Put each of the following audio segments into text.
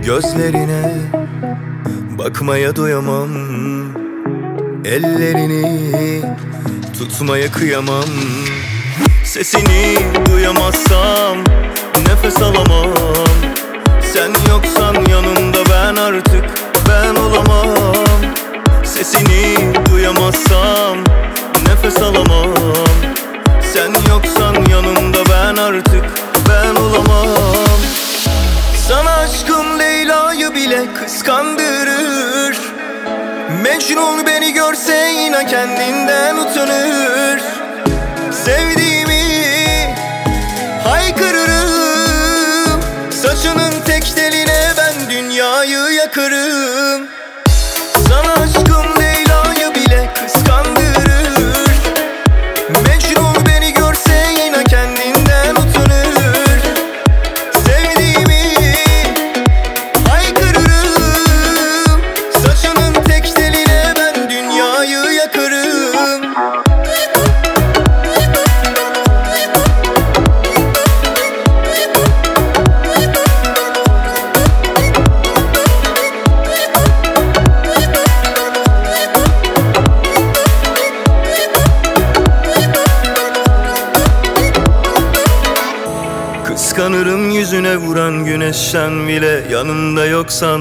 Gözlerine bakmaya doyamam, ellerini tutmaya kıyamam. Sesini duyamazsam nefes alamam. Sen yoksan yanımda ben artık ben olamam. Sesini duyamazsam nefes alamam. Sen yoksan yanımda ben artık ben olamam. Sana aşkım Leyla'yı bile kıskandırır. Mecnun beni görse inan kendinden utanır. Sevdiğimi haykırırım. Saçının tek teline ben dünyayı yakarım. Sana aşkım Leyla'yı bile kıskandırır. Mecnun beni görse inan kendinden utanır. Sevdiğimi haykırırım. Saçının tek teline ben dünyayı yakarım. Kıskanırım yüzüne vuran güneşten bile yanımda yoksan.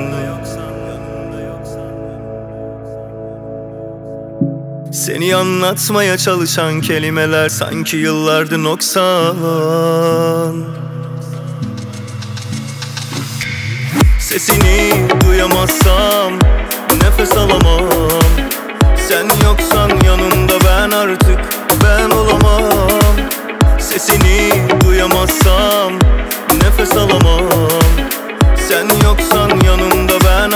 Seni anlatmaya çalışan kelimeler sanki yıllardır noksan. Sesini duyamazsam nefes alamam. Sen yoksan yanımda ben artık ben olamam. Sesini duyamazsam nefes alamam. Sen yoksan yanımda ben